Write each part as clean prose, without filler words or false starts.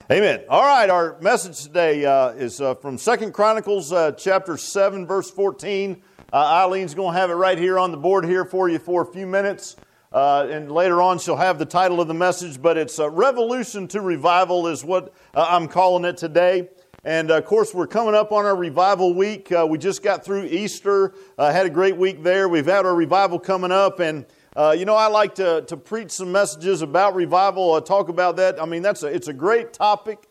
Amen. All right, our message today is from 2 Chronicles chapter 7, verse 14. Eileen's going to have it right here on the board here for you for a few minutes. And later on she'll have the title of the message, but it's Revolution to Revival is what I'm calling it today. And of course, we're coming up on our revival week. We just got through Easter, had a great week there. We've had our revival coming up, and I like to preach some messages about revival, talk about that. I mean, it's a great topic,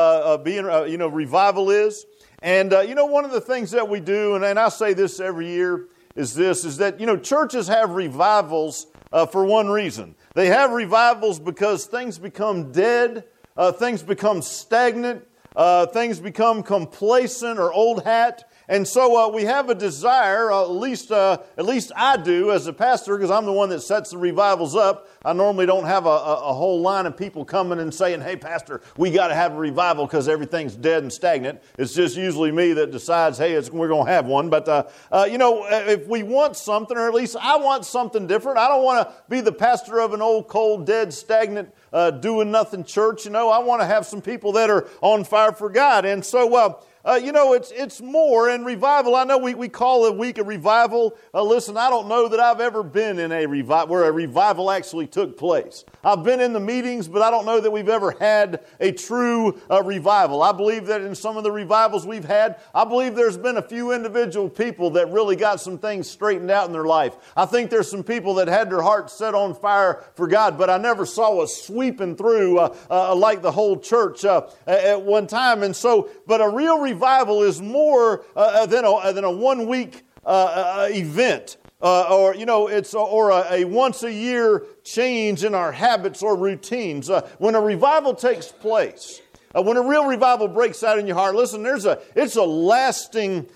revival is. And, one of the things that we do, and I say this every year, is that, churches have revivals for one reason. They have revivals because things become dead, things become stagnant, things become complacent or old hat. And so we have a desire, at least I do as a pastor, because I'm the one that sets the revivals up. I normally don't have a whole line of people coming and saying, hey, pastor, we got to have a revival because everything's dead and stagnant. It's just usually me that decides, hey, we're going to have one. But, if we want something, or at least I want something different, I don't want to be the pastor of an old, cold, dead, stagnant, doing nothing church. I want to have some people that are on fire for God. And so, it's more in revival. I know we call a week a revival. Listen, I don't know that I've ever been in where a revival actually took place. I've been in the meetings, but I don't know that we've ever had a true revival. I believe that in some of the revivals we've had, I believe there's been a few individual people that really got some things straightened out in their life. I think there's some people that had their hearts set on fire for God, but I never saw us sweeping through like the whole church at one time. And so, but a real revival is more than a 1 week event, or a once a year change in our habits or routines. When a revival takes place, when a real revival breaks out in your heart, listen, it's a lasting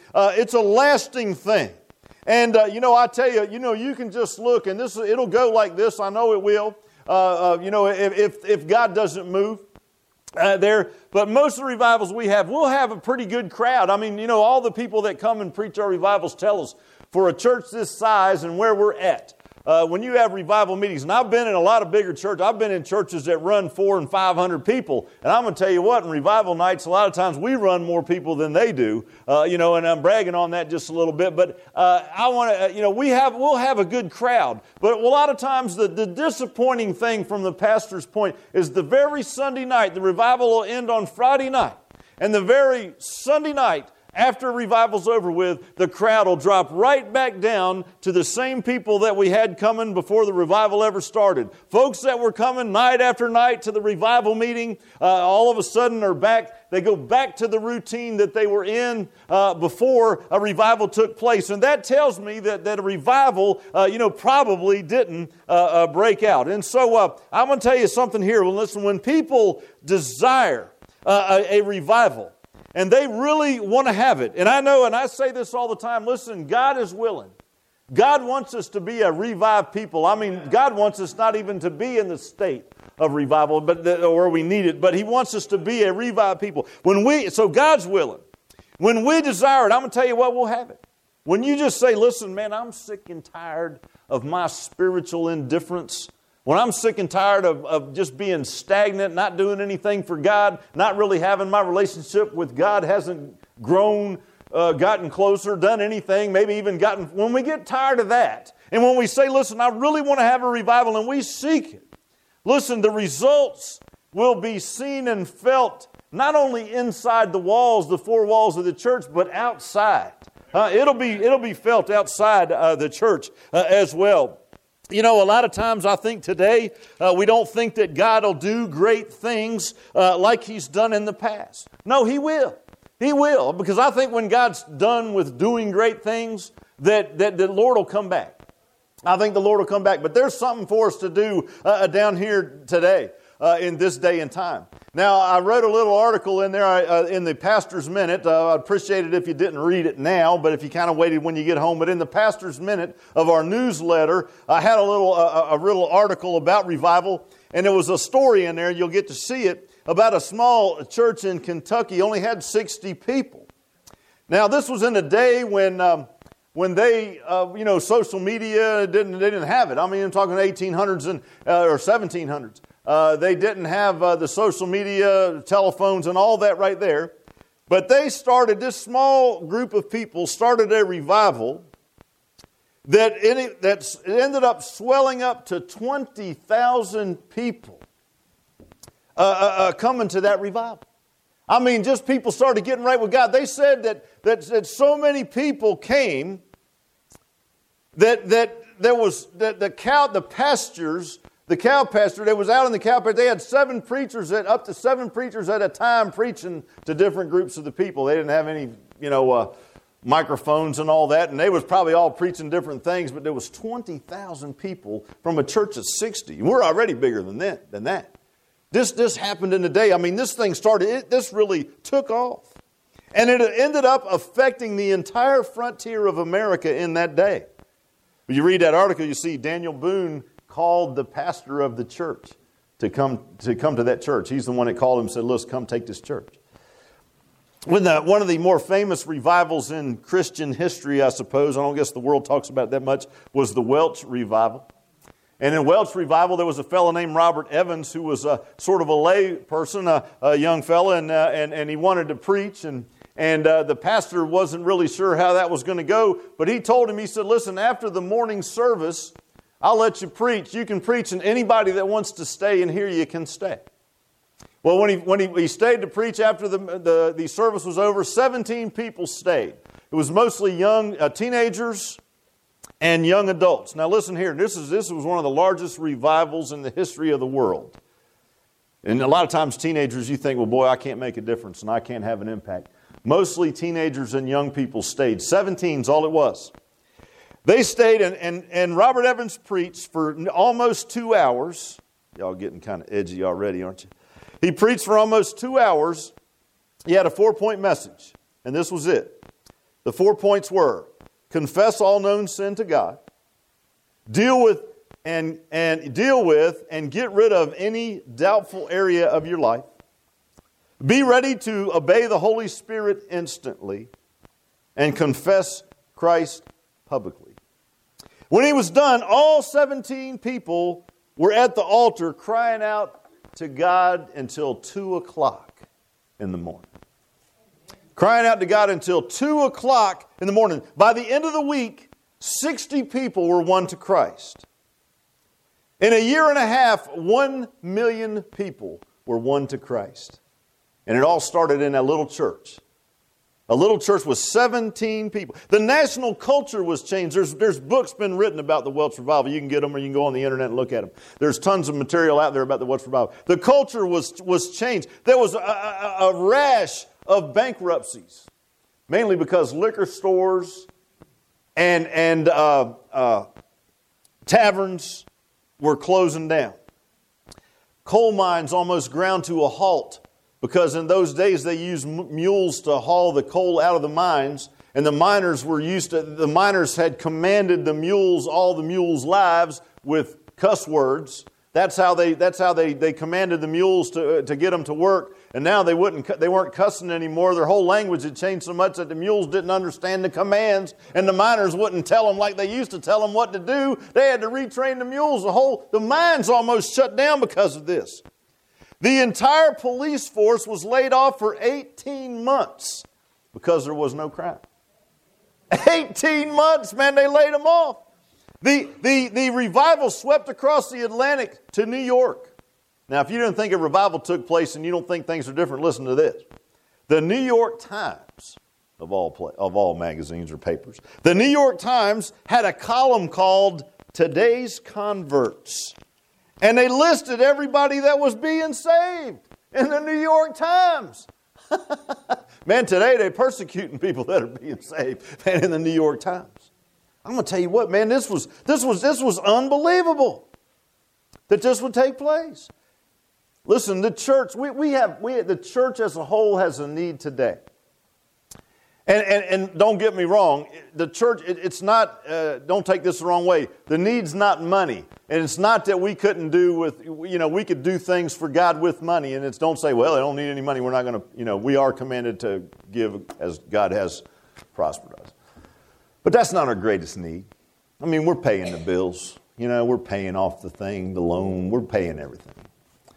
thing. And I tell you, you can just look, and it'll go like this. I know it will. If God doesn't move. But most of the revivals we'll have a pretty good crowd. I mean, all the people that come and preach our revivals tell us for a church this size and where we're at. When you have revival meetings, and I've been in a lot of bigger churches, I've been in churches that run 400 and 500 people, and I'm going to tell you what, in revival nights, a lot of times we run more people than they do, and I'm bragging on that just a little bit, but I want to, we'll have a good crowd, but a lot of times the disappointing thing from the pastor's point is the very Sunday night, the revival will end on Friday night, and the very Sunday night, after revival's over with, the crowd will drop right back down to the same people that we had coming before the revival ever started. Folks that were coming night after night to the revival meeting, all of a sudden are back. They go back to the routine that they were in before a revival took place. And that tells me that a revival, probably didn't break out. And so I'm going to tell you something here. Well, listen, when people desire a revival, and they really want to have it. And I know, and I say this all the time, listen, God is willing. God wants us to be a revived people. I mean, God wants us not even to be in the state of revival, or we need it, but He wants us to be a revived people. So God's willing. When we desire it, I'm going to tell you what, we'll have it. When you just say, listen, man, I'm sick and tired of my spiritual indifference. When I'm sick and tired of just being stagnant, not doing anything for God, not really having my relationship with God, hasn't grown, gotten closer, done anything, maybe even when we get tired of that, and when we say, listen, I really want to have a revival, and we seek it, listen, the results will be seen and felt not only inside the 4 walls of the church, but outside. It'll be felt outside the church as well. A lot of times I think today we don't think that God will do great things like He's done in the past. No, He will. He will, because I think when God's done with doing great things, that the Lord will come back. I think the Lord will come back. But there's something for us to do down here today in this day and time. Now, I wrote a little article in there in the Pastor's Minute. I'd appreciate it if you didn't read it now, but if you kind of waited when you get home. But in the Pastor's Minute of our newsletter, I had a little article about revival, and there was a story in there, you'll get to see it, about a small church in Kentucky, only had 60 people. Now, this was in a day when they, social media they didn't have it. I mean, I'm talking 1800s or 1700s. They didn't have the social media, telephones, and all that right there. But they started, this small group of people started a revival that ended up swelling up to 20,000 people coming to that revival. I mean, just people started getting right with God. They said that so many people came that there was the cow pasture that was out in the cow pasture. They had up to seven preachers at a time preaching to different groups of the people. They didn't have any, microphones and all that, and they was probably all preaching different things. But there was 20,000 people from a church of 60. We're already bigger than that. This happened in a day. I mean, this thing started. This really took off, and it ended up affecting the entire frontier of America in that day. When you read that article, you see Daniel Boone called the pastor of the church to come to that church. He's the one that called him and said, "Listen, come take this church." One of the more famous revivals in Christian history, I suppose, I don't guess the world talks about it that much, was the Welsh revival. And in Welsh revival, there was a fellow named Robert Evans who was a sort of a lay person, a young fellow, and he wanted to preach, and the pastor wasn't really sure how that was going to go, but he told him, he said, "Listen, after the morning service, I'll let you preach. You can preach, and anybody that wants to stay and hear you can stay." Well, when he stayed to preach after the service was over, 17 people stayed. It was mostly young teenagers and young adults. Now listen here, this was one of the largest revivals in the history of the world. And a lot of times teenagers, you think, well, boy, I can't make a difference and I can't have an impact. Mostly teenagers and young people stayed. 17's all it was. They stayed, and Robert Evans preached for almost 2 hours. Y'all getting kind of edgy already, aren't you? He preached for almost 2 hours. He had a 4-point message, and this was it. The 4 points were: confess all known sin to God, deal with and get rid of any doubtful area of your life, be ready to obey the Holy Spirit instantly, and confess Christ publicly. When he was done, all 17 people were at the altar crying out to God until 2 o'clock in the morning. Crying out to God until 2 o'clock in the morning. By the end of the week, 60 people were won to Christ. In a year and a half, 1 million people were won to Christ. And it all started in a little church. A little church with 17 people. The national culture was changed. There's books been written about the Welsh revival. You can get them, or you can go on the internet and look at them. There's tons of material out there about the Welsh revival. The culture was changed. There was a rash of bankruptcies, mainly because liquor stores and taverns were closing down. Coal mines almost ground to a halt, because in those days they used mules to haul the coal out of the mines, and the miners had commanded all the mules' lives with cuss words. That's how they commanded the mules to get them to work. And now they weren't cussing anymore. Their whole language had changed so much that the mules didn't understand the commands, and the miners wouldn't tell them like they used to tell them what to do. They had to retrain the mules. The mines almost shut down because of this. The entire police force was laid off for 18 months because there was no crime. 18 months, man, they laid them off. The revival swept across the Atlantic to New York. Now, if you didn't think a revival took place and you don't think things are different, listen to this. The New York Times, of all magazines or papers, the New York Times had a column called Today's Converts. And they listed everybody that was being saved in the New York Times. Man, today they're persecuting people that are being saved, man, in the New York Times. I'm going to tell you what, man, this was unbelievable that this would take place. Listen, the church, the church as a whole has a need today. And don't get me wrong, the church, it's not, don't take this the wrong way, the need's not money. And it's not that we couldn't we could do things for God with money. And it's don't say, well, I don't need any money, we're not going to, we are commanded to give as God has prospered us. But that's not our greatest need. I mean, we're paying the bills. We're paying off the loan, we're paying everything.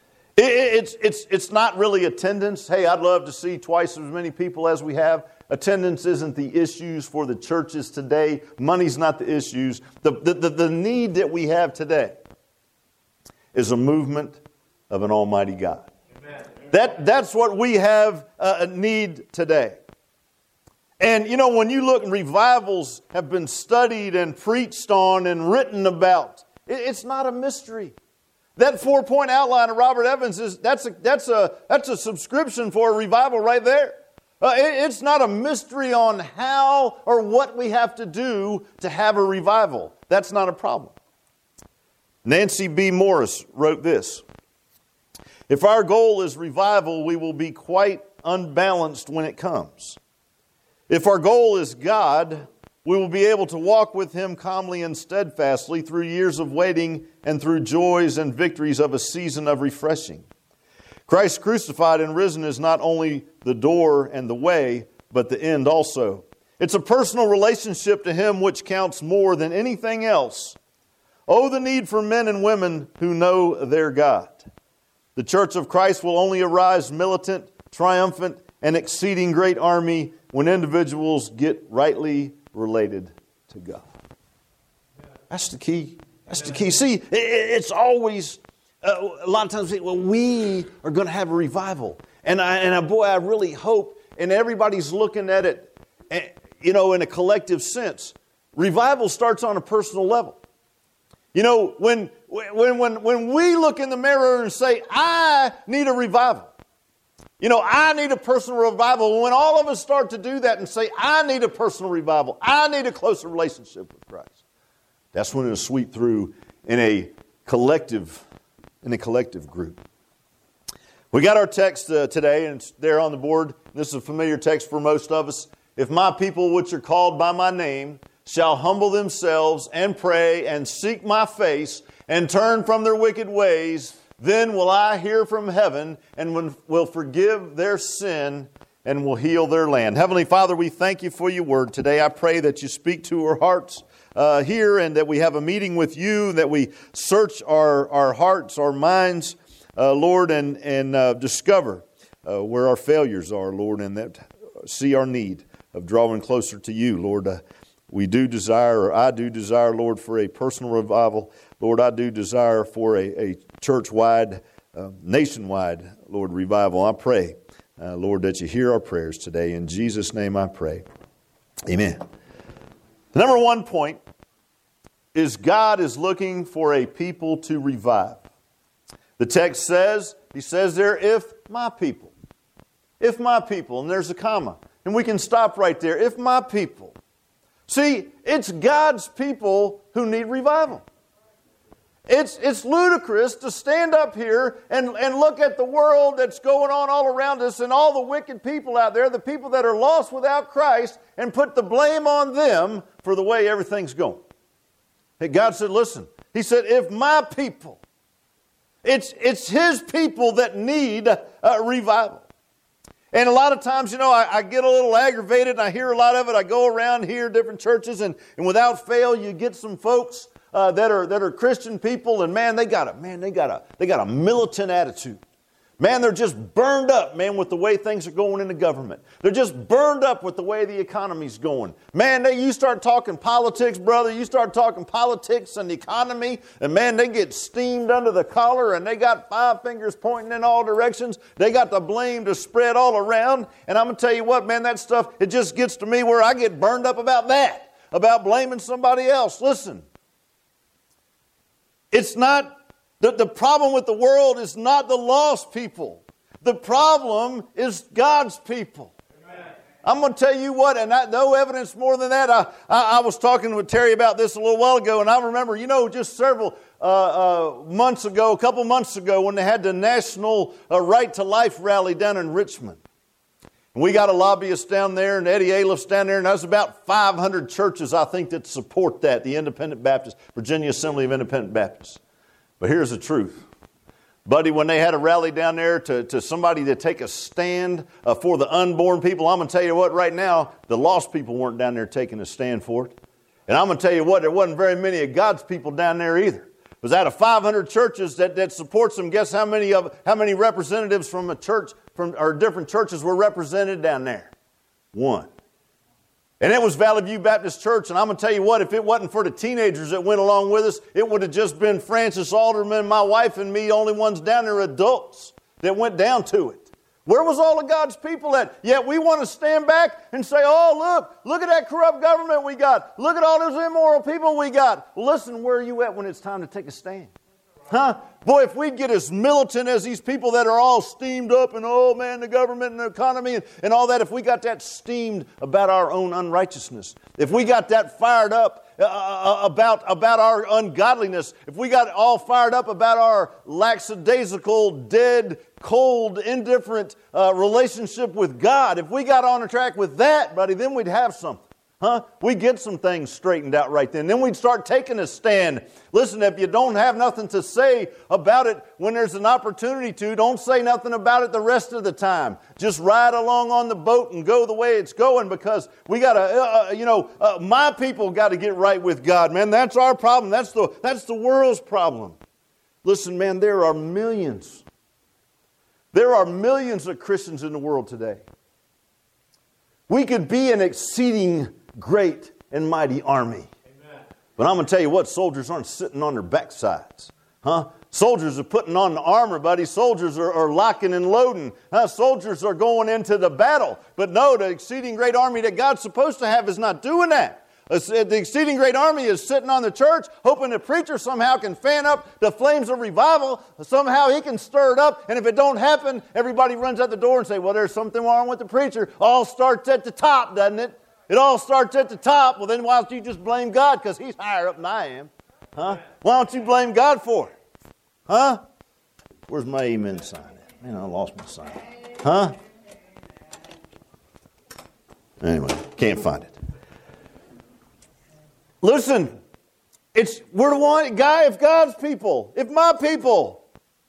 It's not really attendance. Hey, I'd love to see twice as many people as we have. Attendance isn't the issues for the churches today. Money's not the issues. The need that we have today is a movement of an almighty God. Amen. That's what we have a need today. And you know, when you look, revivals have been studied and preached on and written about. It's not a mystery. That 4-point outline of Robert Evans that's a subscription for a revival right there. It's not a mystery on how or what we have to do to have a revival. That's not a problem. Nancy B. Morris wrote this: "If our goal is revival, we will be quite unbalanced when it comes. If our goal is God, we will be able to walk with Him calmly and steadfastly through years of waiting and through joys and victories of a season of refreshing. Christ crucified and risen is not only the door and the way, but the end also. It's a personal relationship to Him which counts more than anything else. Oh, the need for men and women who know their God. The Church of Christ will only arise militant, triumphant, and exceeding great army when individuals get rightly related to God." That's the key. That's the key. See, it's always, a lot of times, well, we are going to have a revival. And I really hope, and everybody's looking at it, you know, in a collective sense. Revival starts on a personal level. You know, when we look in the mirror and say, I need a revival. You know, I need a personal revival. When all of us start to do that and say, I need a personal revival, I need a closer relationship with Christ, that's when it'll sweep through in a collective group. We got our text today, and it's there on the board. This is a familiar text for most of us. "If my people, which are called by my name, shall humble themselves and pray and seek my face and turn from their wicked ways, then will I hear from heaven and will forgive their sin and will heal their land." Heavenly Father, we thank you for your word today. I pray that you speak to our hearts here, and that we have a meeting with you, that we search our hearts, our minds, Lord, and discover where our failures are, Lord, and that see our need of drawing closer to you, Lord. I do desire, Lord, for a personal revival. Lord, I do desire for a church-wide, nationwide, Lord, revival. I pray, Lord, that you hear our prayers today. In Jesus' name I pray. Amen. The number one point is God is looking for a people to revive. The text says, He says there, if my people. If my people, and there's a comma. And we can stop right there. If my people. See, it's God's people who need revival. It's ludicrous to stand up here and look at the world that's going on all around us and all the wicked people out there, the people that are lost without Christ, and put the blame on them for the way everything's going. Hey, God said, listen, He said, if my people, it's His people that need a revival. And a lot of times, you know, I get a little aggravated, and I hear a lot of it. I go around here, different churches, and without fail, you get some folks that are Christian people, and man, they got a militant attitude. Man, they're just burned up, man, with the way things are going in the government. They're just burned up with the way the economy's going. Man, you start talking politics, brother. You start talking politics and the economy, and man, they get steamed under the collar, and they got 5 fingers pointing in all directions. They got the blame to spread all around. And I'm going to tell you what, man, that stuff, it just gets to me where I get burned up about that, about blaming somebody else. Listen, it's not... The problem with the world is not the lost people. The problem is God's people. Amen. I'm going to tell you what, and no evidence more than that. I was talking with Terry about this a little while ago, and I remember, you know, just several months ago, a couple months ago, when they had the National Right to Life rally down in Richmond. And we got a lobbyist down there, and Eddie Aliff's down there, and there's about 500 churches, I think, that support that, the Independent Baptist, Virginia Assembly of Independent Baptists. But here's the truth. Buddy, when they had a rally down there to somebody to take a stand for the unborn people, I'm going to tell you what, right now, the lost people weren't down there taking a stand for it. And I'm going to tell you what, there wasn't very many of God's people down there either. was out of 500 churches that supports them. Guess how many representatives from a church or different churches were represented down there? One. And it was Valley View Baptist Church. And I'm going to tell you what, if it wasn't for the teenagers that went along with us, it would have just been Francis Alderman, my wife, and me, only ones down there, adults, that went down to it. Where was all of God's people at? Yet we want to stand back and say, oh, look at that corrupt government we got. Look at all those immoral people we got. Well, listen, where are you at when it's time to take a stand? Huh? Boy, if we'd get as militant as these people that are all steamed up and, oh man, the government and the economy and all that, if we got that steamed about our own unrighteousness, if we got that fired up about our ungodliness, if we got all fired up about our lackadaisical, dead, cold, indifferent relationship with God, if we got on a track with that, buddy, then we'd have something. Huh? We get some things straightened out right then. Then we'd start taking a stand. Listen, if you don't have nothing to say about it when there's an opportunity to, don't say nothing about it the rest of the time. Just ride along on the boat and go the way it's going, because we got to, my people got to get right with God, man. That's our problem. That's the world's problem. Listen, man, there are millions. There are millions of Christians in the world today. We could be an exceeding great and mighty army. Amen. But I'm going to tell you what, soldiers aren't sitting on their backsides. Huh? Soldiers are putting on the armor, buddy. Soldiers are locking and loading. Soldiers are going into the battle. But no, the exceeding great army that God's supposed to have is not doing that. The exceeding great army is sitting on the church, hoping the preacher somehow can fan up the flames of revival. Somehow he can stir it up. And if it don't happen, everybody runs out the door and say, well, there's something wrong with the preacher. All starts at the top, doesn't it? It all starts at the top. Well, then why don't you just blame God? Because He's higher up than I am. Huh? Why don't you blame God for it? Huh? Where's my amen sign at? Man, I lost my sign. Huh? Anyway, can't find it. Listen, we're the one guy of God's people, if my people.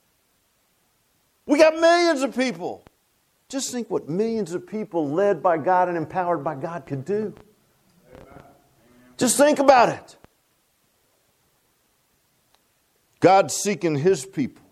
We got millions of people. Just think what millions of people led by God and empowered by God could do. Just think about it. God's seeking His people.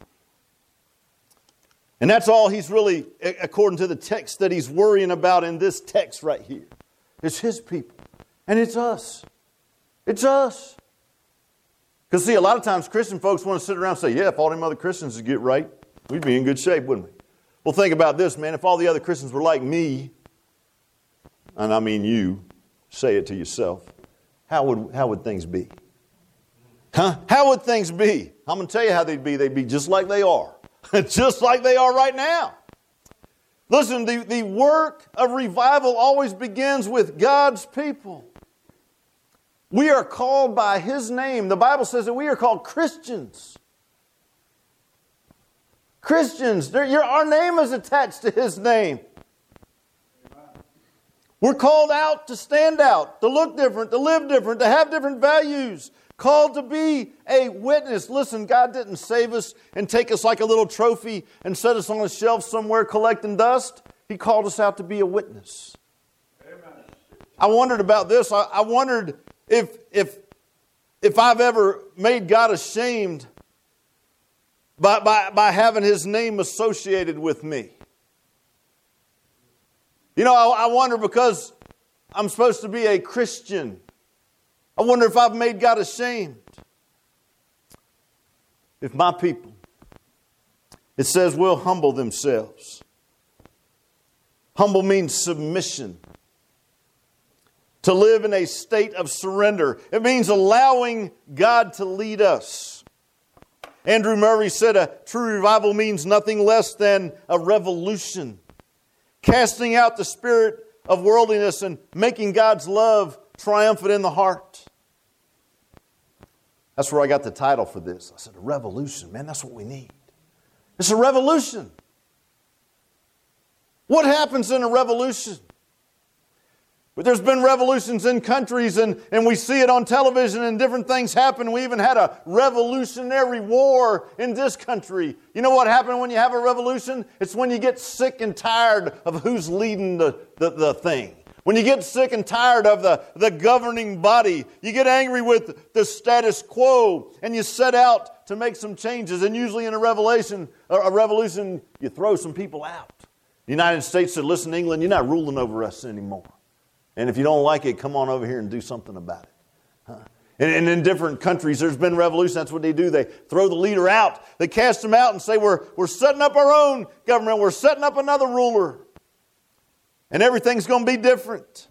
And that's all He's really, according to the text that He's worrying about in this text right here. It's His people. And it's us. It's us. Because see, a lot of times Christian folks want to sit around and say, yeah, if all them other Christians would get right, we'd be in good shape, wouldn't we? Well, think about this, man. If all the other Christians were like me, and I mean you, say it to yourself, how would things be? Huh? How would things be? I'm going to tell you how they'd be. They'd be just like they are. Just like they are right now. Listen, the work of revival always begins with God's people. We are called by His name. The Bible says that we are called Christians. Christians, our name is attached to His name. We're called out to stand out, to look different, to live different, to have different values. Called to be a witness. Listen, God didn't save us and take us like a little trophy and set us on a shelf somewhere collecting dust. He called us out to be a witness. Amen. I wondered about this. I wondered if I've ever made God ashamed by having His name associated with me. You know, I wonder, because I'm supposed to be a Christian, I wonder if I've made God ashamed. If my people, it says, will humble themselves. Humble means submission. To live in a state of surrender. It means allowing God to lead us. Andrew Murray said a true revival means nothing less than a revolution. Casting out the spirit of worldliness and making God's love triumphant in the heart. That's where I got the title for this. I said, a revolution. Man, that's what we need. It's a revolution. What happens in a revolution? But there's been revolutions in countries, and we see it on television, and different things happen. We even had a revolutionary war in this country. You know what happened when you have a revolution? It's when you get sick and tired of who's leading the thing. When you get sick and tired of the governing body, you get angry with the status quo, and you set out to make some changes. And usually in a revolution, you throw some people out. The United States said, listen, England, you're not ruling over us anymore. And if you don't like it, come on over here and do something about it. Huh? And in different countries, there's been revolutions. That's what they do. They throw the leader out. They cast him out and say, we're setting up our own government. We're setting up another ruler. And everything's going to be different.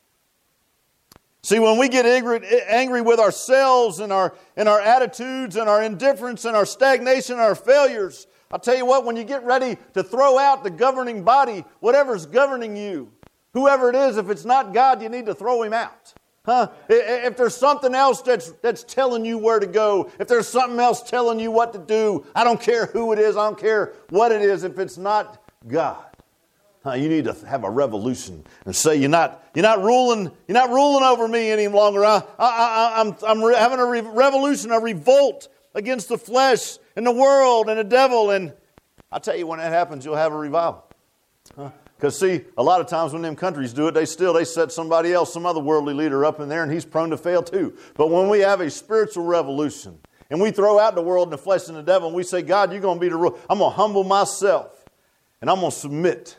See, when we get angry with ourselves and our attitudes and our indifference and our stagnation and our failures, I'll tell you what, when you get ready to throw out the governing body, whatever's governing you, whoever it is, if it's not God, you need to throw him out. Huh? If there's something else that's telling you where to go, if there's something else telling you what to do, I don't care who it is, I don't care what it is, if it's not God. You need to have a revolution and say, you're not ruling over me any longer. I'm having a revolution, a revolt against the flesh and the world and the devil. And I tell you, when that happens, you'll have a revival. Because see, a lot of times when them countries do it, they set somebody else, some other worldly leader up in there, and he's prone to fail too. But when we have a spiritual revolution and we throw out the world and the flesh and the devil, and we say, God, you're going to be the ruler. I'm going to humble myself and I'm going to submit.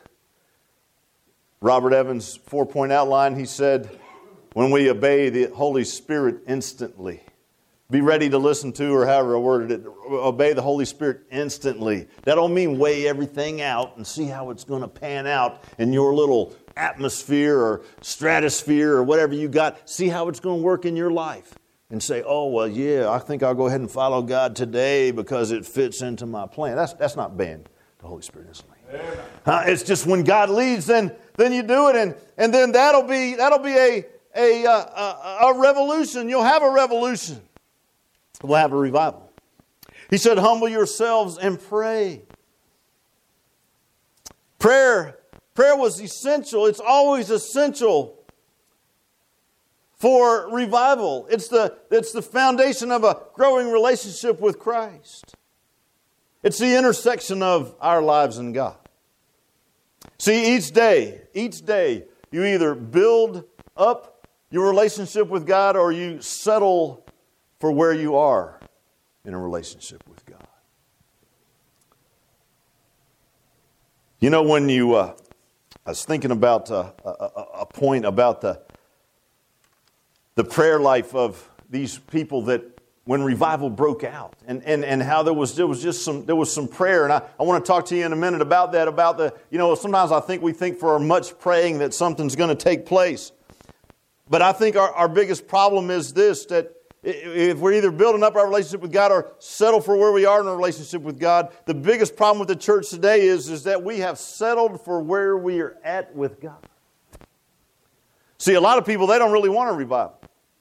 Robert Evans' 4-point outline, he said, when we obey the Holy Spirit instantly, be ready to listen to, or however I worded it, obey the Holy Spirit instantly. That don't mean weigh everything out and see how it's going to pan out in your little atmosphere or stratosphere or whatever you got. See how it's going to work in your life. And say, oh, well, yeah, I think I'll go ahead and follow God today because it fits into my plan. That's not obeying the Holy Spirit instantly. It's just when God leads, then you do it, and then that'll be a revolution. You'll have a revolution. We'll have a revival. He said, humble yourselves and pray. Prayer was essential. It's always essential for revival. It's the foundation of a growing relationship with Christ. It's the intersection of our lives and God. See, each day, you either build up your relationship with God or you settle for where you are in a relationship with God. You know, when I was thinking about a point about the prayer life of these people that when revival broke out and how there was some prayer. And I want to talk to you in a minute about that, sometimes we think for much praying that something's going to take place. But I think our biggest problem is this, that if we're either building up our relationship with God or settle for where we are in our relationship with God, the biggest problem with the church today is that we have settled for where we are at with God. See, a lot of people, they don't really want a revival.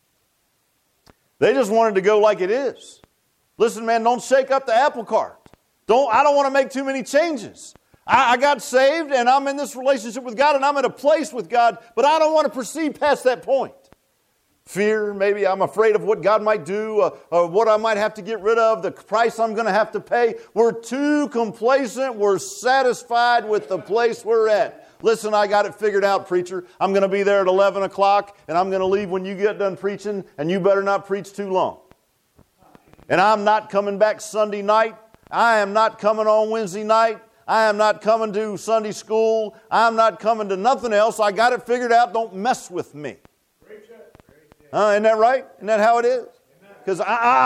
They just want it to go like it is. Listen, man, don't shake up the apple cart. I don't want to make too many changes. I got saved and I'm in this relationship with God and I'm in a place with God, but I don't want to proceed past that point. Fear, maybe I'm afraid of what God might do, or what I might have to get rid of, the price I'm going to have to pay. We're too complacent. We're satisfied with the place we're at. Listen, I got it figured out, preacher. I'm going to be there at 11 o'clock, and I'm going to leave when you get done preaching, and you better not preach too long. And I'm not coming back Sunday night. I am not coming on Wednesday night. I am not coming to Sunday school. I'm not coming to nothing else. I got it figured out. Don't mess with me. Isn't that right? Isn't that how it is? Because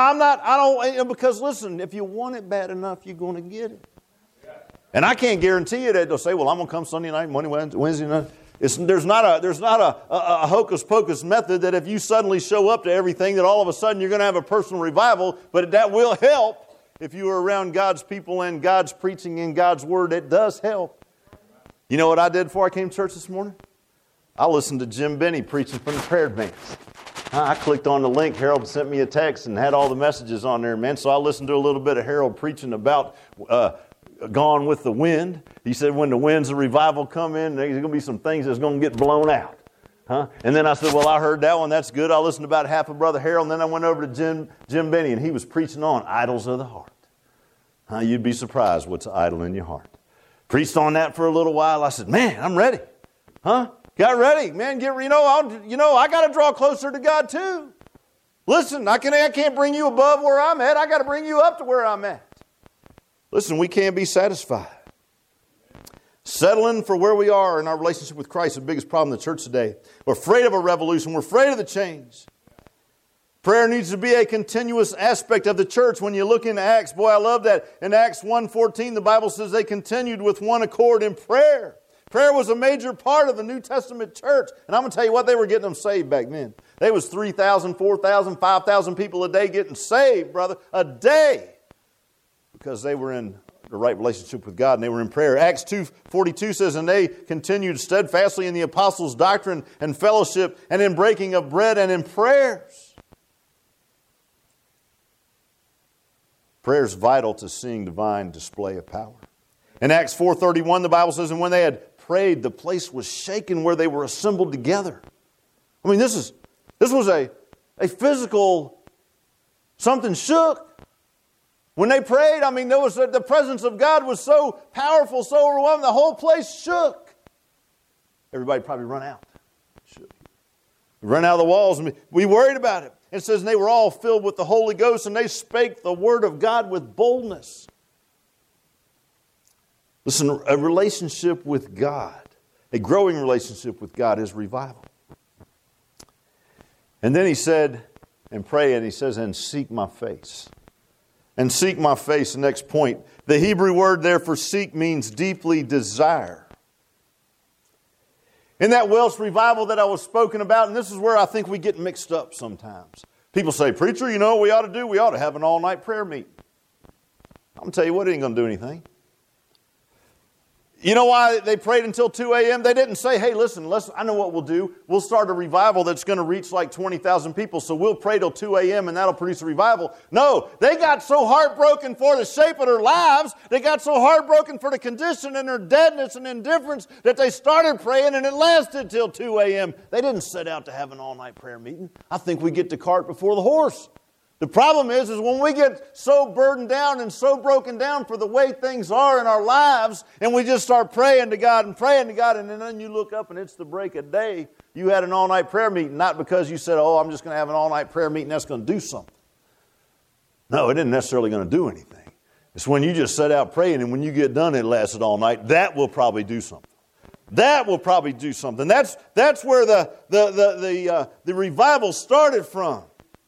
because listen, if you want it bad enough, you're going to get it. And I can't guarantee you that they'll say, well, I'm going to come Sunday night, Monday, Wednesday night. There's not a hocus pocus method that if you suddenly show up to everything that all of a sudden you're going to have a personal revival, but that will help if you are around God's people and God's preaching and God's word. It does help. You know what I did before I came to church this morning? I listened to Jim Benny preaching from the prayer advance. I clicked on the link. Harold sent me a text and had all the messages on there, man. So I listened to a little bit of Harold preaching about Gone with the Wind. He said when the winds of revival come in, there's going to be some things that's going to get blown out. And then I said, well, I heard that one. That's good. I listened to about half of Brother Harold, and then I went over to Jim Benny, and he was preaching on idols of the heart. You'd be surprised what's an idol in your heart. Preached on that for a little while. I said, man, I'm ready. Got ready, man. I got to draw closer to God too. Listen, I can't bring you above where I'm at. I got to bring you up to where I'm at. Listen, we can't be satisfied. Settling for where we are in our relationship with Christ is the biggest problem in the church today. We're afraid of a revolution. We're afraid of the change. Prayer needs to be a continuous aspect of the church. When you look in Acts, boy, I love that. In Acts 1:14, the Bible says they continued with one accord in prayer. Prayer was a major part of the New Testament church. And I'm going to tell you what, they were getting them saved back then. There was 3,000, 4,000, 5,000 people a day getting saved, brother. A day. Because they were in the right relationship with God and they were in prayer. Acts 2:42 says, and they continued steadfastly in the apostles' doctrine and fellowship and in breaking of bread and in prayers. Prayer is vital to seeing divine display of power. In Acts 4:31, the Bible says, and when they had prayed, the place was shaken where they were assembled together. I mean, this was a physical, something shook. When they prayed, I mean, the presence of God was so powerful, so overwhelming, the whole place shook. Everybody probably run out. Shook. Run out of the walls and be worried about it. It says, and they were all filled with the Holy Ghost, and they spake the word of God with boldness. Listen, a relationship with God, a growing relationship with God is revival. And then he said, and pray, and he says, and seek my face. And seek my face, the next point. The Hebrew word there for seek means deeply desire. In that Welsh revival that I was spoken about, and this is where I think we get mixed up sometimes. People say, preacher, you know what we ought to do? We ought to have an all-night prayer meeting. I'm going to tell you what, it ain't going to do anything. You know why they prayed until 2 a.m.? They didn't say, hey, listen, I know what we'll do. We'll start a revival that's going to reach like 20,000 people, so we'll pray till 2 a.m. and that'll produce a revival. No, they got so heartbroken for the shape of their lives, they got so heartbroken for the condition and their deadness and indifference that they started praying and it lasted till 2 a.m. They didn't set out to have an all-night prayer meeting. I think we get the cart before the horse. The problem is when we get so burdened down and so broken down for the way things are in our lives, and we just start praying to God, and then you look up and it's the break of day. You had an all-night prayer meeting, not because you said, oh, I'm just going to have an all-night prayer meeting, that's going to do something. No, it isn't necessarily going to do anything. It's when you just set out praying, and when you get done, it lasted all night. That will probably do something. That will probably do something. That's where the revival started from.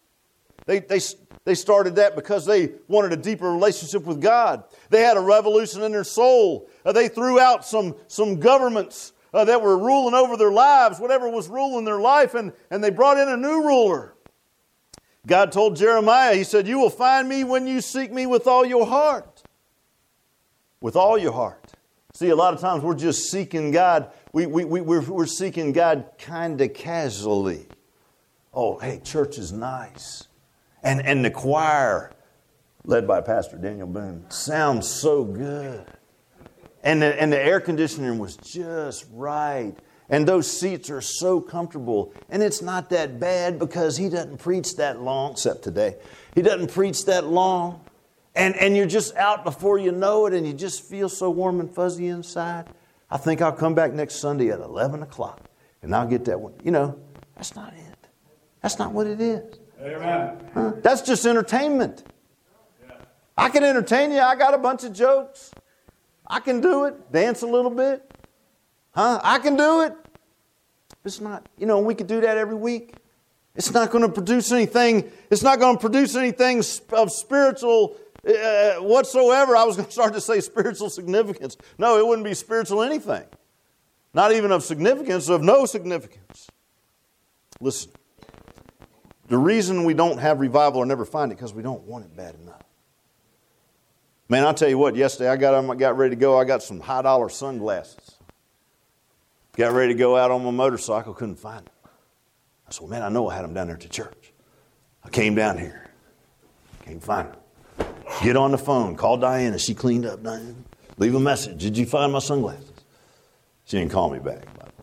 They started that because they wanted a deeper relationship with God. They had a revolution in their soul. They threw out some governments that were ruling over their lives, whatever was ruling their life, and they brought in a new ruler. God told Jeremiah, he said, you will find me when you seek me with all your heart. With all your heart. See, a lot of times we're just seeking God. We're seeking God kind of casually. Oh, hey, church is nice. And the choir, led by Pastor Daniel Boone, sounds so good. And the air conditioning was just right. And those seats are so comfortable. And it's not that bad because he doesn't preach that long, except today. He doesn't preach that long. And you're just out before you know it, and you just feel so warm and fuzzy inside. I think I'll come back next Sunday at 11 o'clock, and I'll get that one. You know, that's not it. That's not what it is. Amen. That's just entertainment. Yeah. I can entertain you. I got a bunch of jokes. I can do it. Dance a little bit. I can do it. It's not, we could do that every week. It's not going to produce anything. It's not going to produce anything of spiritual whatsoever. I was going to start to say spiritual significance. No, it wouldn't be spiritual anything. Not even of significance, of no significance. Listen. The reason we don't have revival or never find it because we don't want it bad enough. Man, I'll tell you what, yesterday I got ready to go. I got some high dollar sunglasses. Got ready to go out on my motorcycle, couldn't find them. I said, well, man, I know I had them down there at the church. I came down here. Can't find them. Get on the phone, call Diana. She cleaned up, Diana. Leave a message. Did you find my sunglasses? She didn't call me back, by the way.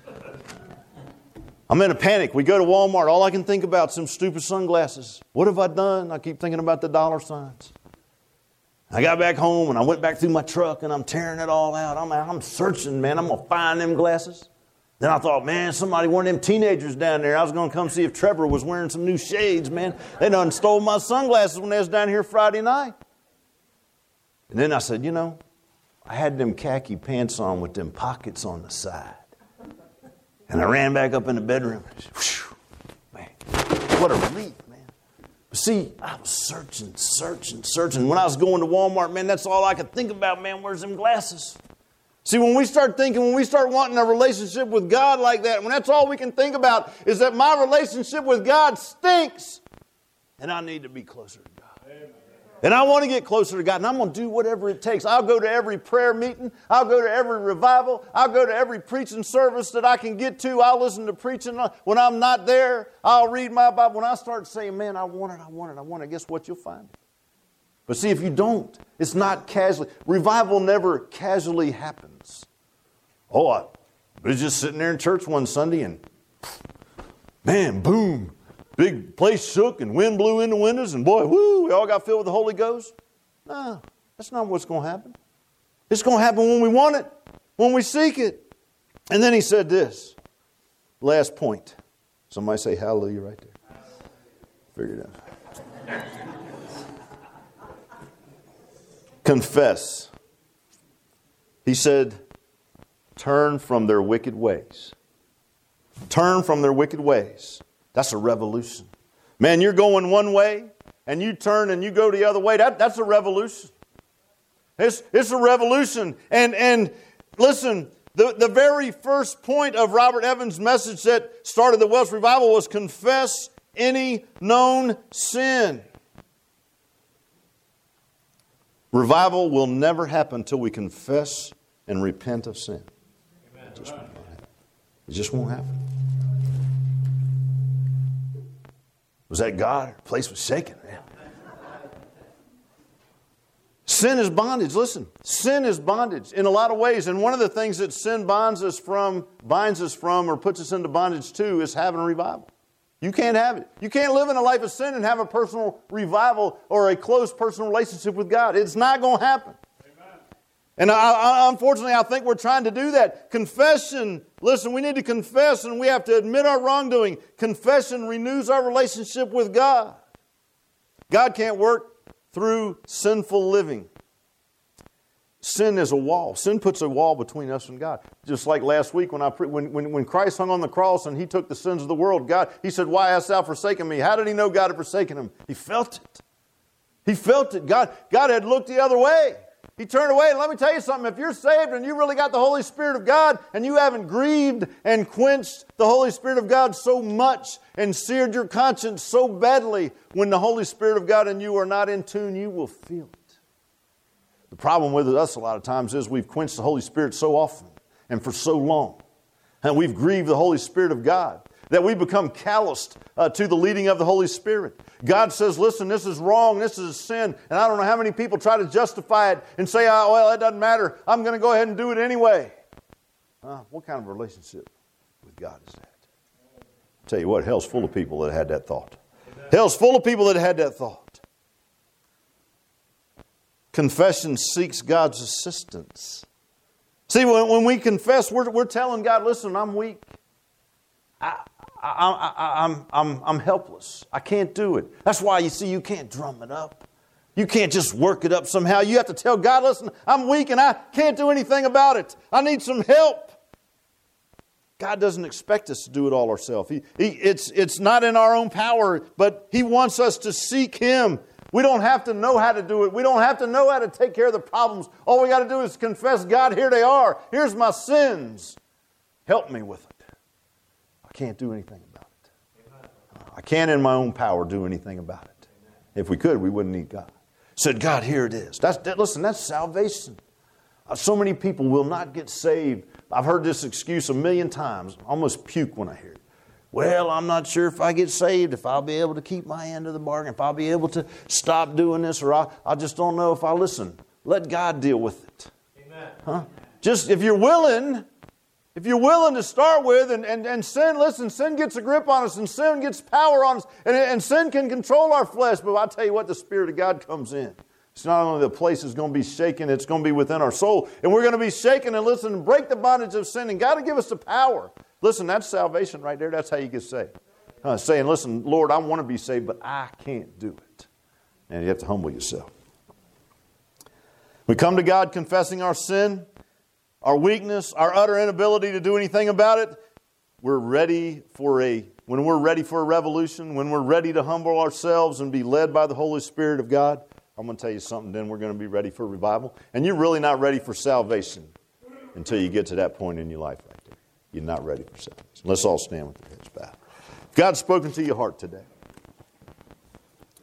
I'm in a panic. We go to Walmart. All I can think about is some stupid sunglasses. What have I done? I keep thinking about the dollar signs. I got back home and I went back through my truck and I'm tearing it all out. I'm searching, man. I'm going to find them glasses. Then I thought, man, one of them teenagers down there, I was going to come see if Trevor was wearing some new shades, man. They done stole my sunglasses when they was down here Friday night. And then I said, I had them khaki pants on with them pockets on the side. And I ran back up in the bedroom. Whew, man, what a relief, man. But see, I was searching. When I was going to Walmart, man, that's all I could think about, man, where's them glasses? See, when we start wanting a relationship with God like that, when that's all we can think about is that my relationship with God stinks, and I need to be closer to God. Amen. And I want to get closer to God, and I'm going to do whatever it takes. I'll go to every prayer meeting. I'll go to every revival. I'll go to every preaching service that I can get to. I'll listen to preaching. When I'm not there, I'll read my Bible. When I start saying, man, I want it, guess what? You'll find it. But see, if you don't, it's not casually. Revival never casually happens. I was just sitting there in church one Sunday and, man, boom, big place shook and wind blew in the windows and boy, whoo, we all got filled with the Holy Ghost. No, that's not what's going to happen. It's going to happen when we want it, when we seek it. And then he said this, last point. Somebody say hallelujah right there. Figure it out. Confess. He said, turn from their wicked ways. Turn from their wicked ways. That's a revolution. Man, you're going one way and you turn and you go the other way. That's a revolution. It's a revolution. And listen, the very first point of Robert Evans' message that started the Welsh Revival was confess any known sin. Revival will never happen until we confess and repent of sin. Amen. It just won't happen. Was that God? The place was shaking, man. Sin is bondage. Listen, sin is bondage in a lot of ways. And one of the things that sin binds us from, or puts us into bondage to, is having a revival. You can't have it. You can't live in a life of sin and have a personal revival or a close personal relationship with God. It's not going to happen. Amen. And unfortunately, I think we're trying to do that. Confession, listen, we need to confess and we have to admit our wrongdoing. Confession renews our relationship with God. God can't work through sinful living. Sin is a wall. Sin puts a wall between us and God. Just like last week when Christ hung on the cross and He took the sins of the world, He said, why hast thou forsaken me? How did He know God had forsaken Him? He felt it. He felt it. God had looked the other way. He turned away. And let me tell you something. If you're saved and you really got the Holy Spirit of God and you haven't grieved and quenched the Holy Spirit of God so much and seared your conscience so badly, when the Holy Spirit of God and you are not in tune, you will feel it. The problem with us a lot of times is we've quenched the Holy Spirit so often and for so long. And we've grieved the Holy Spirit of God that we become calloused to the leading of the Holy Spirit. God says, listen, this is wrong, this is a sin. And I don't know how many people try to justify it and say, oh, well, it doesn't matter. I'm going to go ahead and do it anyway. What kind of relationship with God is that? I'll tell you what, hell's full of people that had that thought. Hell's full of people that had that thought. Confession seeks God's assistance. See, when we confess, we're telling God, listen, I'm weak. I'm helpless. I can't do it. That's why you can't drum it up. You can't just work it up somehow. You have to tell God, listen, I'm weak and I can't do anything about it. I need some help. God doesn't expect us to do it all ourselves. It's not in our own power, but He wants us to seek Him. We don't have to know how to do it. We don't have to know how to take care of the problems. All we got to do is confess, God, here they are. Here's my sins. Help me with it. I can't do anything about it. I can't in my own power do anything about it. If we could, we wouldn't need God. Said, God, here it is. Listen, that's salvation. So many people will not get saved. I've heard this excuse a million times. I almost puke when I hear it. Well, I'm not sure if I get saved, if I'll be able to keep my end of the bargain, if I'll be able to stop doing this, or I just don't know if I'll listen. Let God deal with it. Amen. Huh? Just if you're willing to start with, and sin, listen, sin gets a grip on us, and sin gets power on us, and sin can control our flesh, but I'll tell you what, the Spirit of God comes in. It's not only the place is going to be shaken, it's going to be within our soul. And we're going to be shaken and listen and break the bondage of sin. And God will give us the power Listen, that's salvation right there. That's how you get saved. Saying, listen, Lord, I want to be saved, but I can't do it. And you have to humble yourself. We come to God confessing our sin, our weakness, our utter inability to do anything about it. When we're ready for a revolution, when we're ready to humble ourselves and be led by the Holy Spirit of God, I'm going to tell you something, then we're going to be ready for revival. And you're really not ready for salvation until you get to that point in your life right there. You're not ready for salvation. Let's all stand with our heads bowed. If God's spoken to your heart today,